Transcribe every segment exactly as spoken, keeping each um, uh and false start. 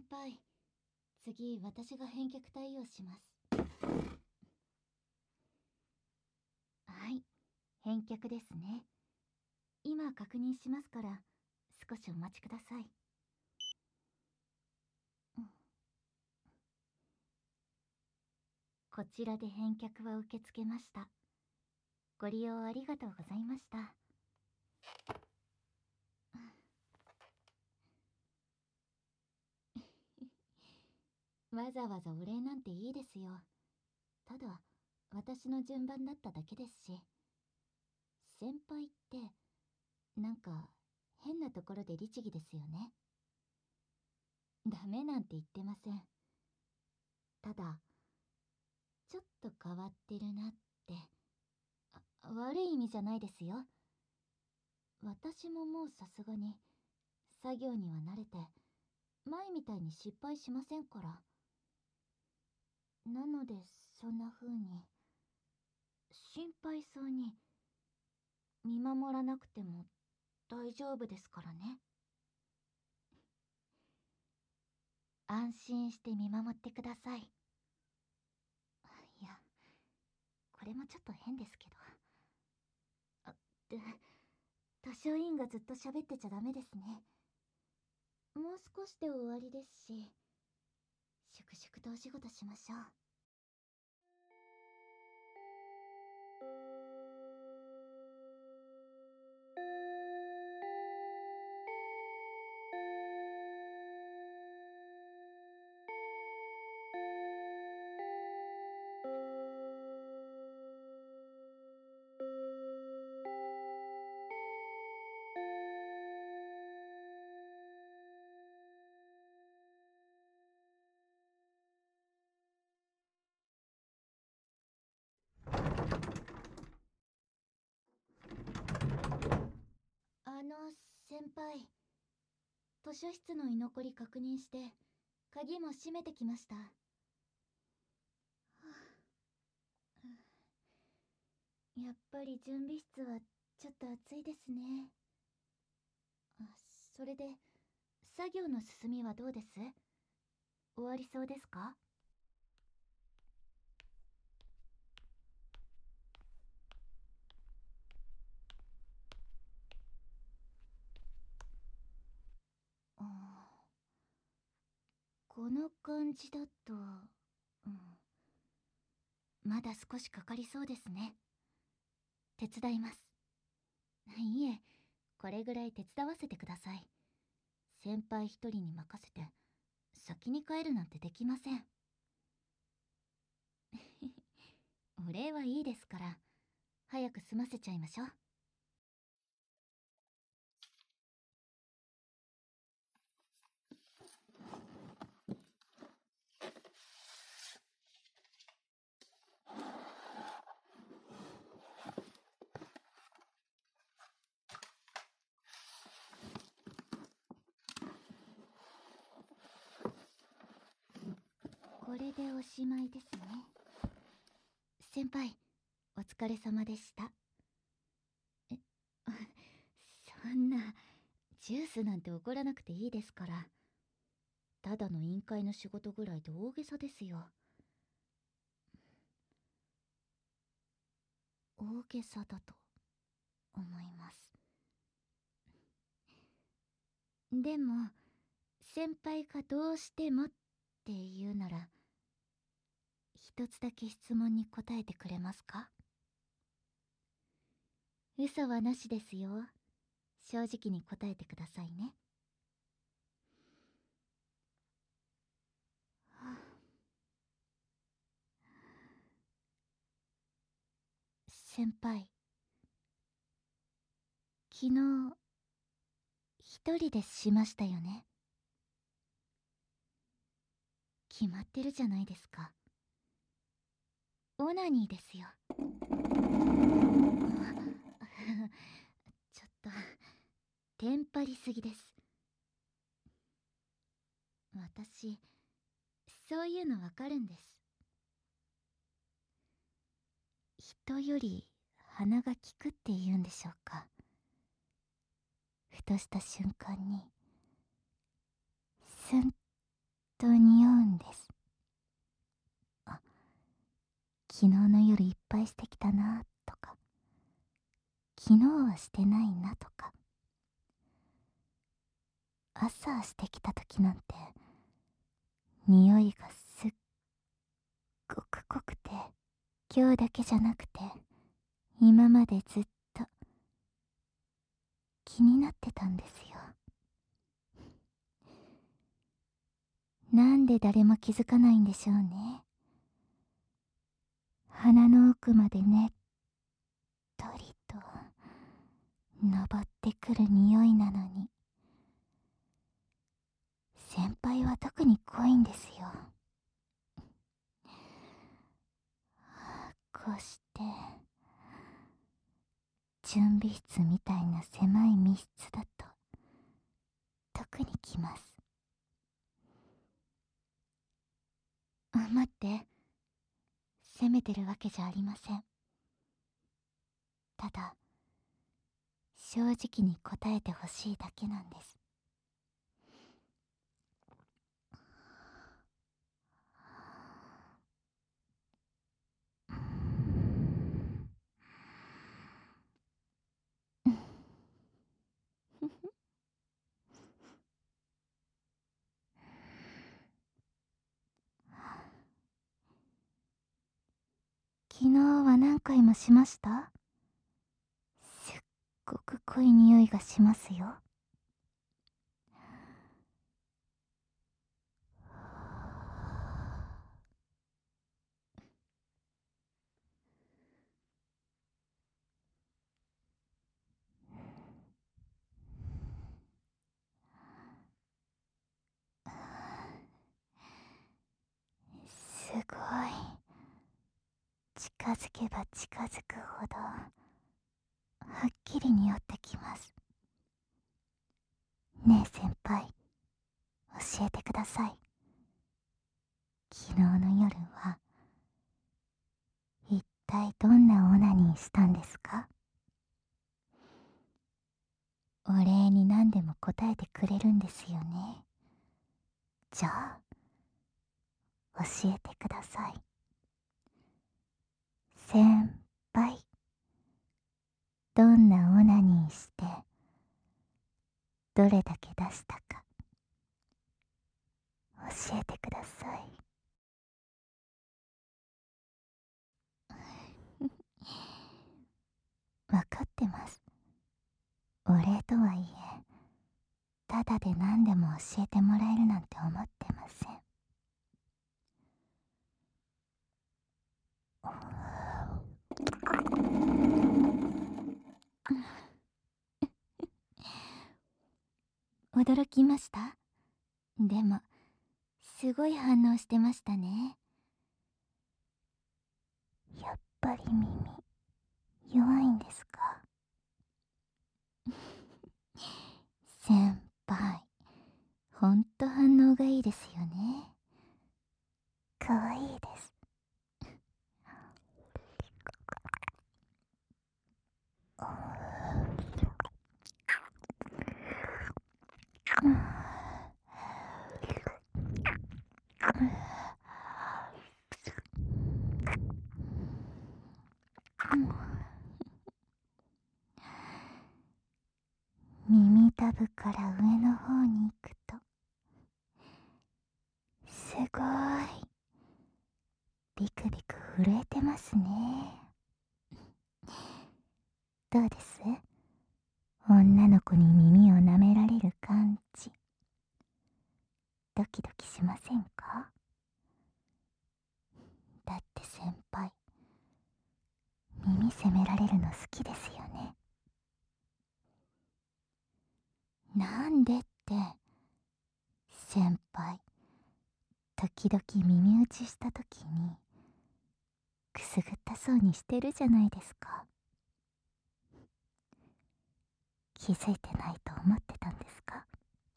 輩、次私が返却対応します。はい、返却ですね。今確認しますから少しお待ちください。うん、こちらで返却は受け付けました。ご利用ありがとうございました。わざわざお礼なんていいですよ。ただ私の順番だっただけですし。先輩ってなんか変なところで律儀ですよね。ダメなんて言ってません。ただちょっと変わってるなって。あ、悪い意味じゃないですよ。私ももうさすがに作業には慣れて前みたいに失敗しませんから。なのでそんな風に心配そうに見守らなくても大丈夫ですからね。安心して見守ってください。いや、これもちょっと変ですけど。あ、で、図書委員がずっと喋ってちゃダメですね。もう少しで終わりですし、粛々とお仕事しましょう。あの、先輩。図書室の居残り確認して、鍵も閉めてきました。はあ、やっぱり準備室はちょっと暑いですね。あ、それで、作業の進みはどうです？終わりそうですか？あ、この感じだと、うん、まだ少しかかりそうですね。手伝います。いえ、これぐらい手伝わせてください。先輩一人に任せて先に帰るなんてできません。お礼はいいですから、早く済ませちゃいましょう。これでおしまいですね。先輩、お疲れ様でした。え、そんな、ジュースなんて怒らなくていいですから。ただの委員会の仕事ぐらいで大げさですよ。大げさだと思います。でも、先輩がどうしてもって言うなら、一つだけ質問に答えてくれますか？嘘はなしですよ。正直に答えてくださいね。はあ、先輩、昨日一人でしましたよね。決まってるじゃないですか。オナニーですよ。ちょっとテンパりすぎです。私そういうのわかるんです。人より鼻が利くって言うんでしょうか。ふとした瞬間にスンと匂うんです。あ、昨日の夜いっぱいしてきたなとか、昨日はしてないなとか、朝してきた時なんて匂いがすっごく濃くて、今日だけじゃなくて今までずっと気になってたんですよ。なんで誰も気づかないんでしょうね。鼻の奥までねっとりと登ってくる匂いなのに、先輩は特に濃いんですよ。こうして準備室みたいな狭い密室だと特にきます。あ、待って、責めてるわけじゃありません。ただ正直に答えてほしいだけなんです。昨日は何回もしました？すっごく濃い匂いがしますよ。すごい。近づけば近づくほどはっきり匂ってきます。ねえ先輩、教えてください。昨日の夜は一体どんなオナニーしたんですか？お礼に何でも答えてくれるんですよね。じゃあ教えてください。先輩、どんなオナニーしてどれだけ出したか教えてください。わかってます。お礼とはいえ、ただで何でも教えてもらえるなんて思ってません。驚きました？でもすごい反応してましたね。やっぱり耳弱いんですか？先輩、ほんと反応がいいですよね。かわいいです。耳たぶから上の方に行くとすごいビクビク震えてますね。どうです？女の子に耳を舐められる感じ、ドキドキしませんか？だって先輩、耳責められるの好きですよね。なんでって、先輩時々耳打ちした時にくすぐったそうにしてるじゃないですか。気づいてないと思ってたんですか？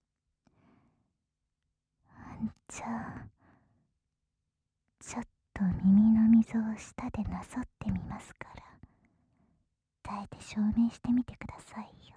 じゃあちょっと耳の溝を舌でなぞってみますから、耐えて証明してみてくださいよ。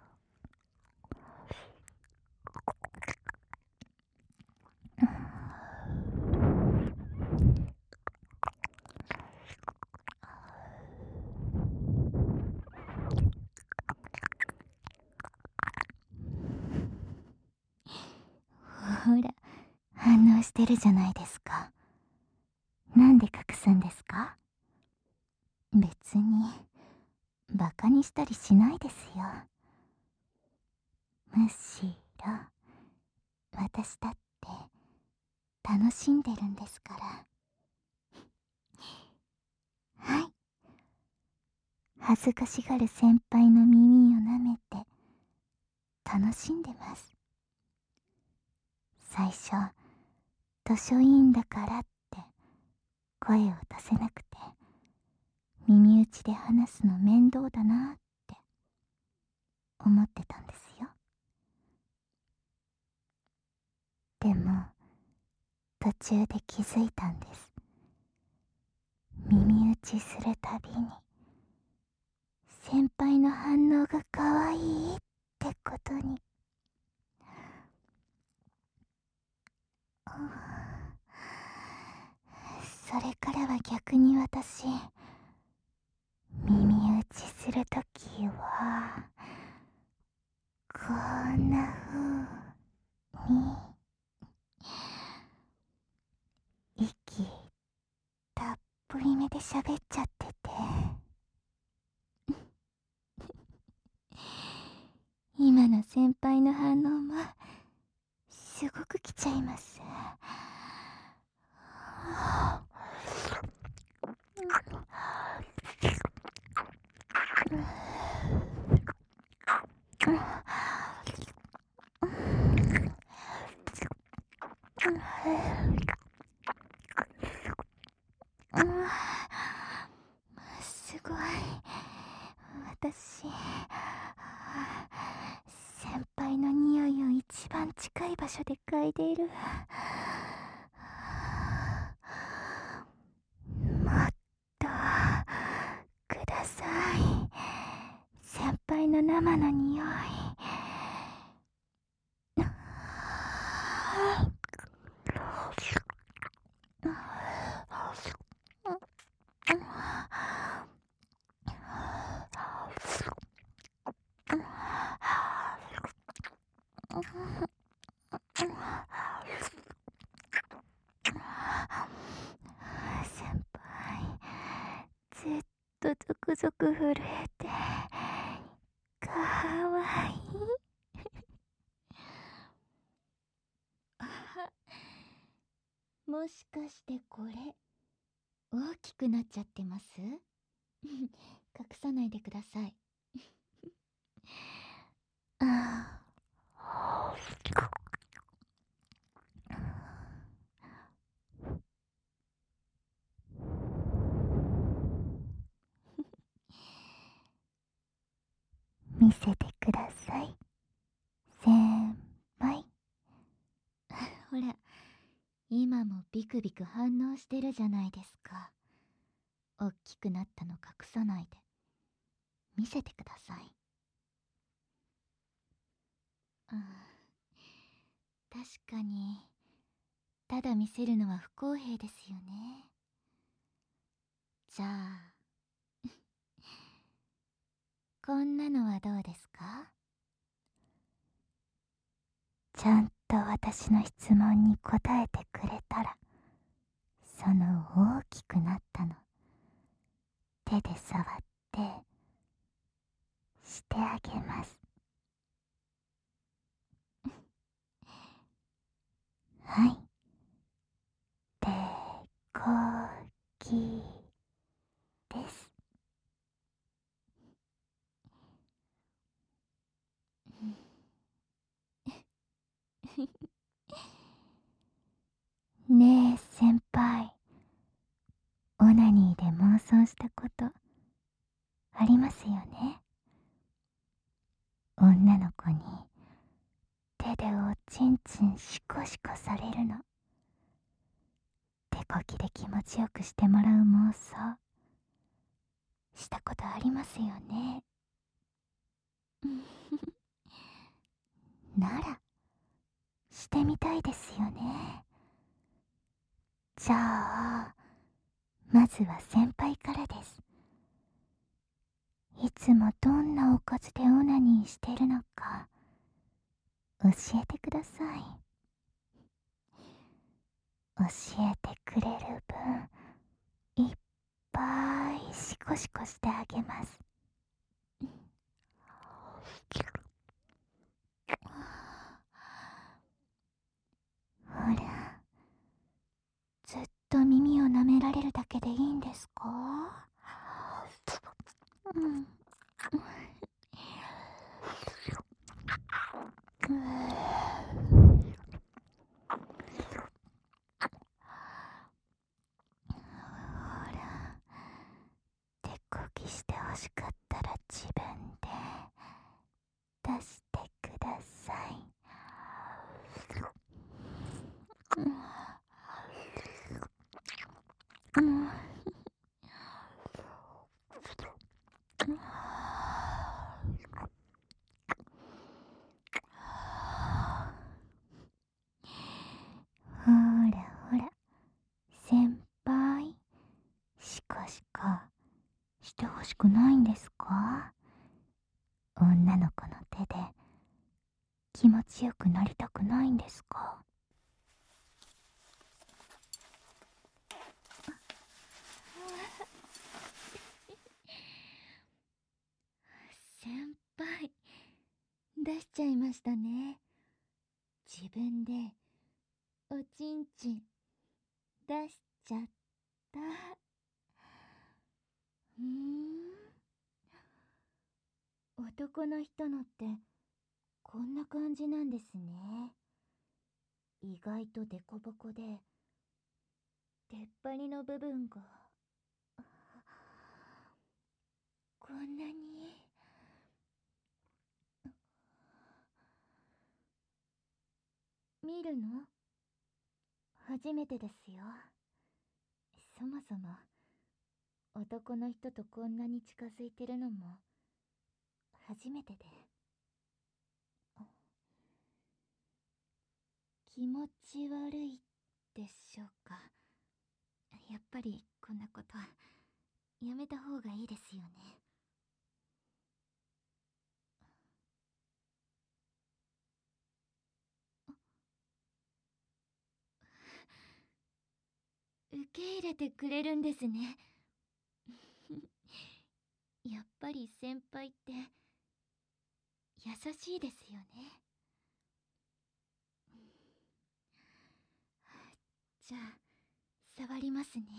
してるじゃないですか。なんで隠すんですか？別にバカにしたりしないですよ。むしろ私だって楽しんでるんですから。はい、恥ずかしがる先輩の耳を舐めて楽しんでます。最初図書委員だからって声を出せなくて、耳打ちで話すの面倒だなって思ってたんですよ。でも途中で気づいたんです。耳打ちするたびに先輩の反応が可愛いってことに。それからは逆に私、耳打ちするときはこんな風に息たっぷりめで喋っちゃってて、今の先輩の反応もすごく来ちゃいます。すごい。私、先輩の匂いを一番近い場所で嗅いでいる。もっとください。先輩の生の匂い。先輩、ずっとゾクゾク震えてかわいい。もしかしてこれ大きくなっちゃってます？隠さないでください。ああ。見せてください、先輩。ほら、今もビクビク反応してるじゃないですか。おっきくなったの隠さないで見せてください。ああ、確かにただ見せるのは不公平ですよね。じゃあこんなのはどうですか？ちゃんと私の質問に答えてくれたら、その大きくなったの手で触ってしてあげます。はい、手こぎです。ねえ先輩、オナニーで妄想したことありますよね？女の子に手でおちんちんシコシコされるの、手こぎで気持ちよくしてもらう妄想したことありますよね？ならしてみたいですよね。じゃあまずは先輩からです。いつもどんなおかずでオナニーしてるのか教えてください。 教えてくれる分いっぱいシコシコしてあげます。ほら、ずっと耳を舐められるだけでいいんですか？うん。ほら、手こぎしてほしかったら自分で出してください。うんうん。ほらほら、先輩、シコシコしてほしくないんですか？女の子の手で気持ちよくなりたくないんですか？先輩、出しちゃいましたね。自分でおちんちん出しちゃった。うーん、男の人のってこんな感じなんですね。意外とデコボコで出っ張りの部分がこんなに。見るの初めてですよ。そもそも男の人とこんなに近づいてるのも初めてで、気持ち悪いでしょうか？やっぱりこんなことやめた方がいいですよね。受け入れてくれるんですね。やっぱり先輩って優しいですよね。じゃあ触りますね。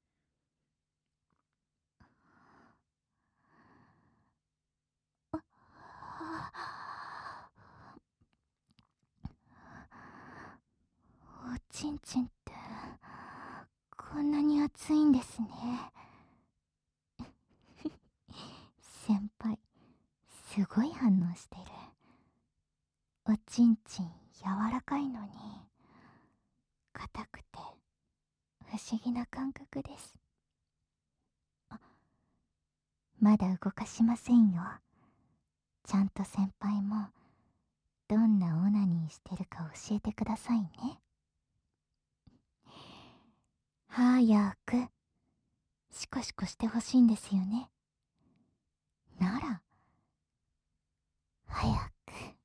おちんちんってこんなに熱いんですね。先輩、すごい反応してる。おちんちん柔らかいのに硬くて不思議な感覚です。あ、まだ動かしませんよ。ちゃんと先輩もどんなオナニーしてるか教えてくださいね。早くシコシコしてほしいんですよね。なら早く。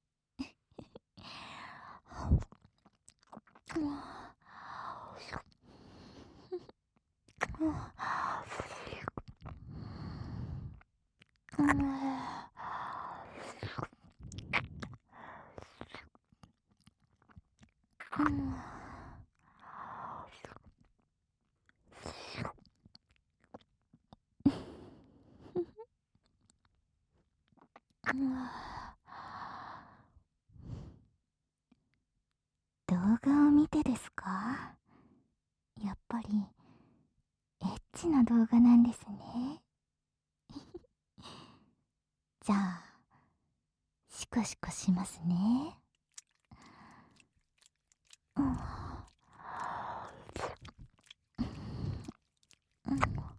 動画を見てですか？やっぱりエッチな動画なんですね。じゃあシコシコしますね。うん、うん、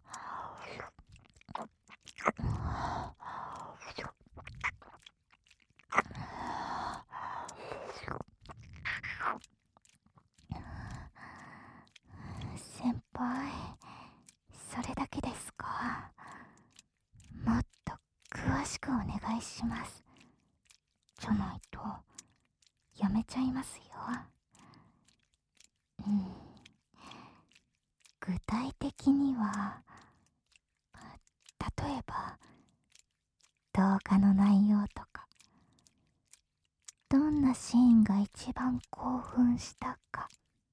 先輩、それだけですか？もっと詳しくお願いします。じゃないとやめちゃいますよ。うん、 的には、例えば動画の内容とか、どんなシーンが一番興奮したか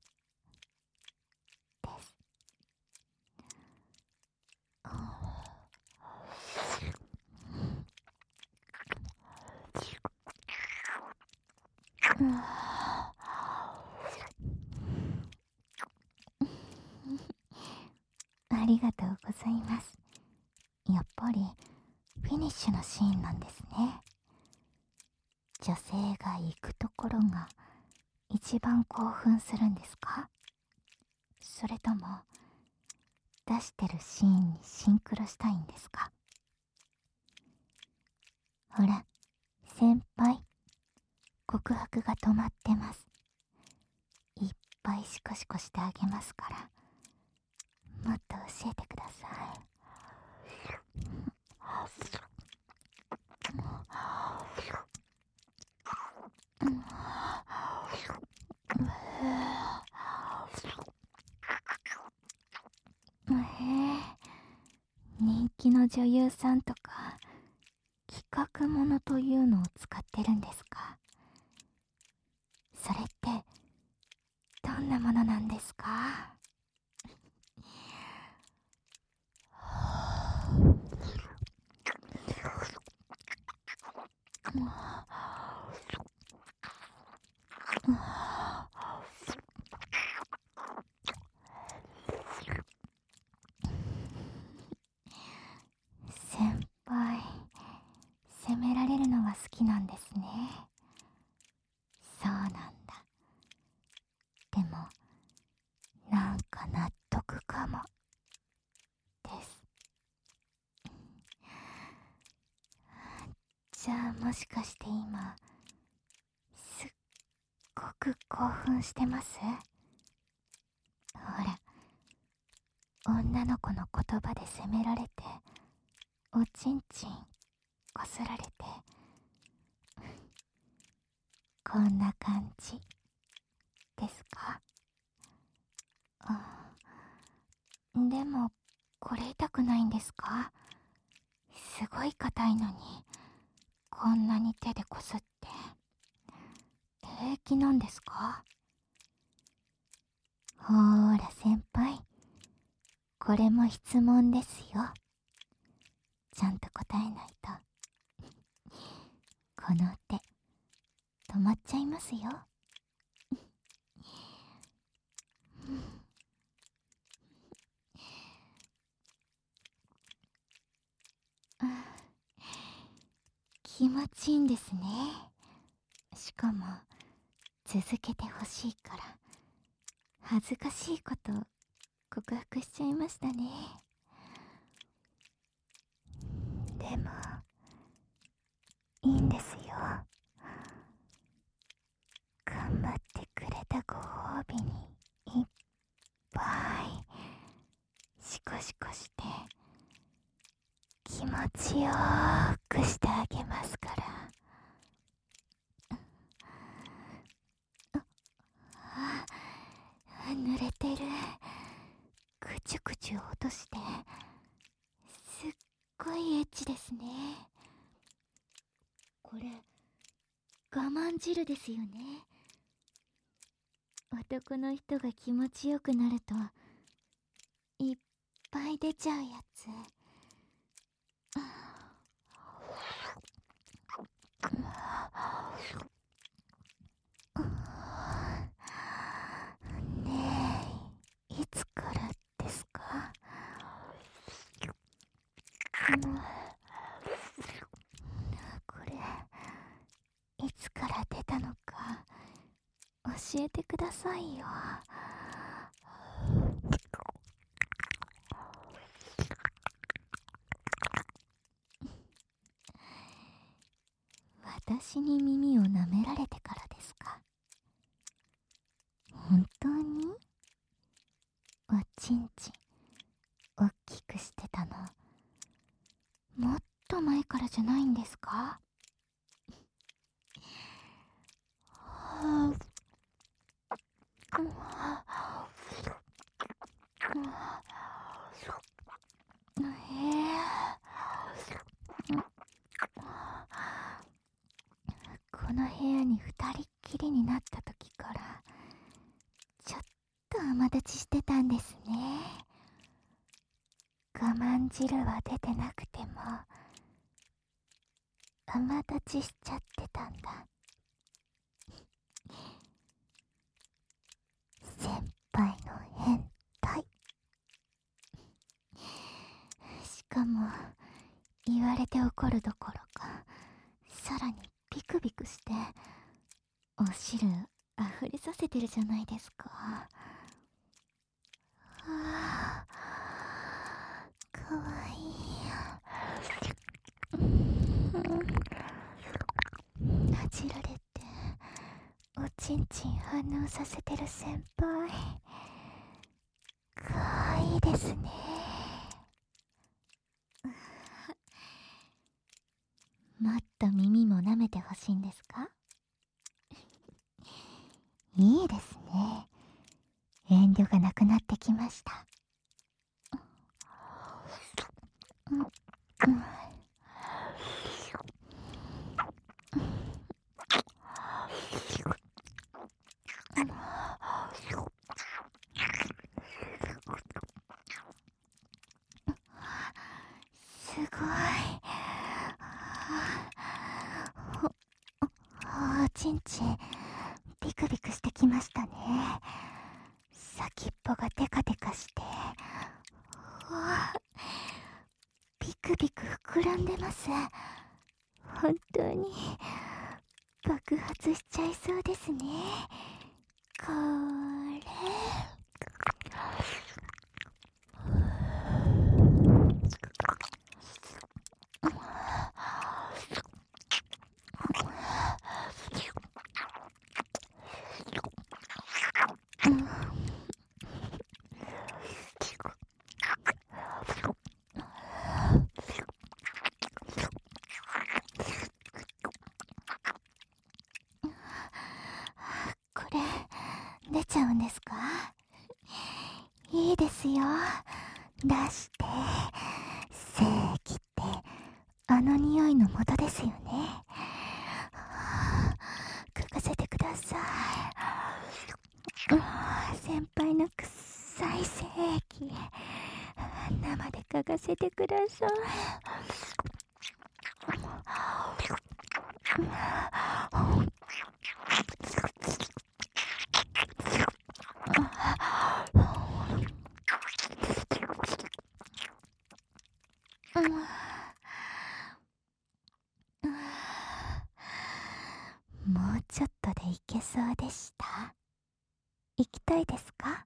です。ありがとうございます。やっぱりフィニッシュのシーンなんですね。女性が行くところが一番興奮するんですか？それとも出してるシーンにシンクロしたいんですか？ほら、先輩、告白が止まってます。いっぱいシコシコしてあげますから、もっと教えてください。へえ、人気の女優さんとか企画ものというのを使ってるんですか？それってどんなものなんですか？先輩、責められるのが好きなんですね。そうなんだ。でもなんか納得かもです。じゃあもしかして今すっごく興奮してます？ほら、女の子の言葉で責められておちんちんこすられてこんな感じですか？あ、でもこれ痛くないんですか？すごい硬いのにこんなに手でこすって平気なんですか？ほーら先輩、これも質問ですよ。ちゃんと答えないとこの手止まっちゃいますよ。気持ちいいんですね。しかも続けてほしいから恥ずかしいこと告白しちゃいましたね。でもいいんですよ。頑張ってくれたご褒美にいっぱいシコシコして気持ちよーくしてあげますから。ああ、濡れてる。くちゅくちゅ落としてすっごいエッチですね。これ我慢汁ですよね。男の人が気持ちよくなるといっぱい出ちゃうやつ。ねえ、いつからですか？これいつから出たのか教えてくださいよ。私に耳を舐められてからですか？本当に？おちんちんおっきくしてたのもっと前からじゃないんですか？ りになった時からちょっと甘立ちしてたんですね。我慢汁は出てなくても甘立ちしちゃってたんだ。先輩の変態。しかも言われて怒るどころかさらにビクビクしてお汁あふれさせてるじゃないですか。はあ、かわいい。なじられておちんちん反応させてる先輩、かわいいですね。もっと耳も舐めてほしいんですか？いいですね。遠慮がなくなってきました。うんうんすごい。おちんちんビクビクしてきましたね。先っぽがテカテカして、ビクビク膨らんでます。本当に爆発しちゃいそうですね。これこれ出ちゃうんですか？いいですよ、出して。精液ってあの匂いの元ですよね。嗅がせてください。先輩の臭い精液生で嗅がせてください。もうちょっとでいけそうでした。行きたいですか？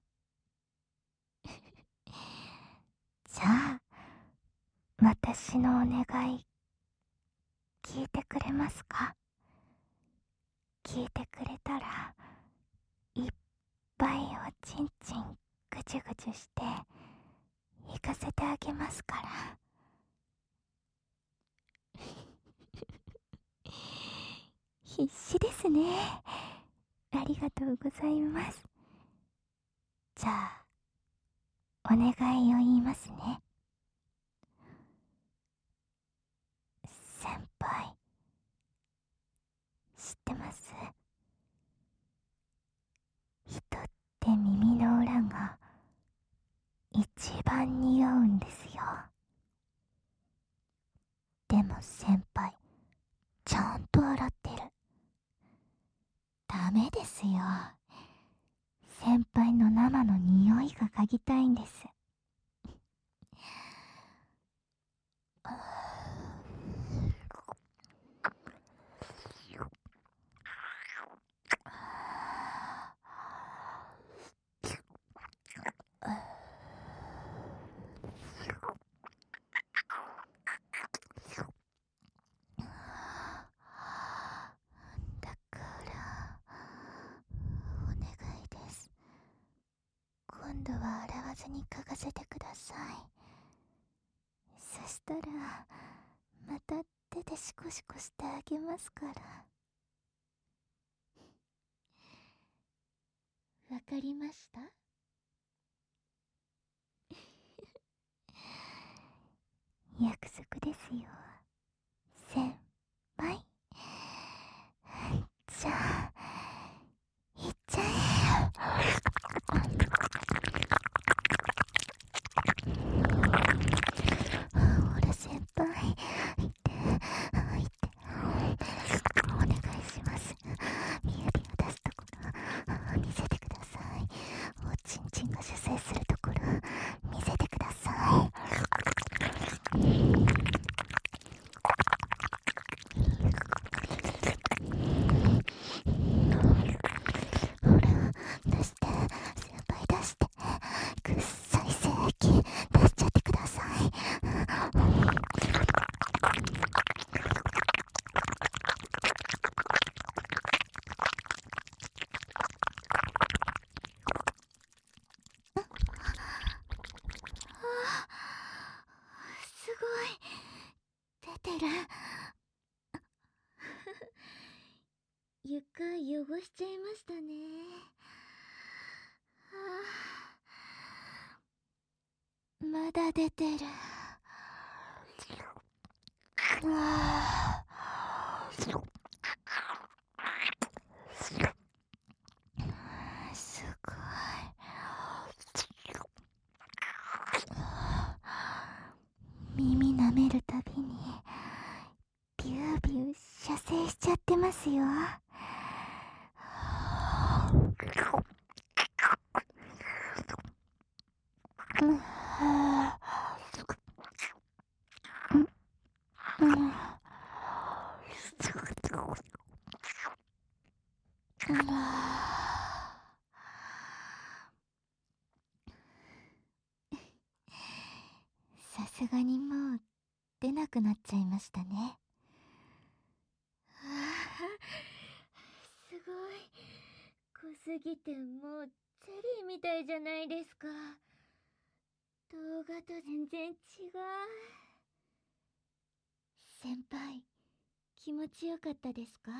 じゃあ私のお願い聞いてくれますか？聞いてくれたらいっぱいおちんちんぐちゅぐちゅして行かせてあげますから。必死ですね。ありがとうございます。じゃあお願いを言いますね。先輩、知ってます？人って耳の裏が一番匂うんですよ。でも先輩ちゃんと洗ってる。ダメですよ。先輩の生の匂いが嗅ぎたいんです。だからお願いです。今度は洗わずに嗅がせてください。そしたらまた手でシコシコしてあげますから。わかりました？約束ですよ、先輩。じゃあてる。床汚しちゃいましたね。まだ出てる。あーすごい。耳舐めるたびにビュービュー射精しちゃってますよ。うんうんさすがにもう出なくなっちゃいましたね。あーすごい。濃すぎてもうゼリーみたいじゃないですか。動画と全然違う。先輩、気持ちよかったですか？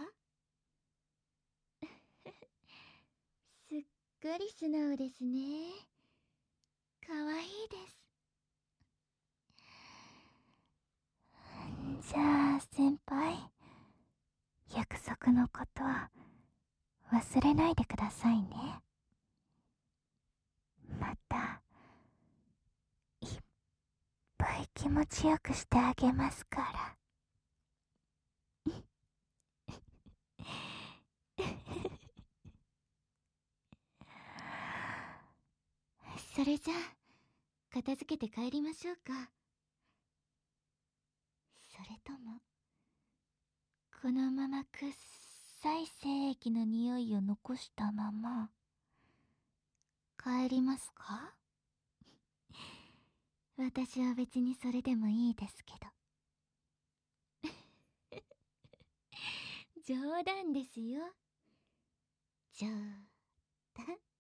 すっごり素直ですね。かわいいです。じゃあ先輩、約束のこと忘れないでくださいね。またいっぱい気持ちよくしてあげますからそれじゃあ片付けて帰りましょうか。それともこのままくっさい精液の匂いを残したまま帰りますか？私は別にそれでもいいですけど。冗談ですよ。冗談。